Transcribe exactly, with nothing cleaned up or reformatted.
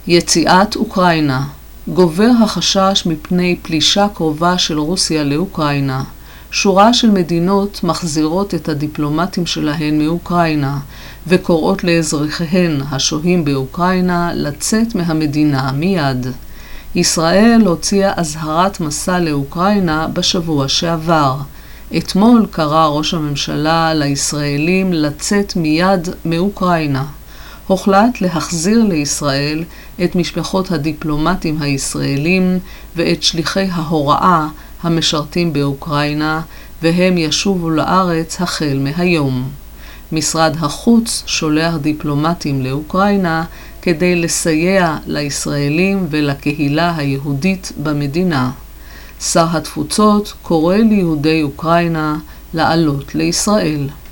יציאת אוקראינה. גובר החשש מפני פלישה קרובה של רוסיה לאוקראינה. שורה של מדינות מחזירות את הדיפלומטים שלהן מאוקראינה, וקוראות לאזרחיהן השוהים באוקראינה לצאת מהמדינה מיד. ישראל הוציאה אזהרת מסע לאוקראינה בשבוע שעבר. אתמול קרא ראש הממשלה לישראלים לצאת מיד מאוקראינה. הוחלט להחזיר לישראל את משפחות הדיפלומטים הישראלים ואת שליחי ההוראה המשרתים באוקראינה, והם ישובו לארץ החל מהיום. משרד החוץ שולח דיפלומטים לאוקראינה כדי לסייע לישראלים ולקהילה היהודית במדינה. שר התפוצות קורא ליהודי אוקראינה לעלות לישראל.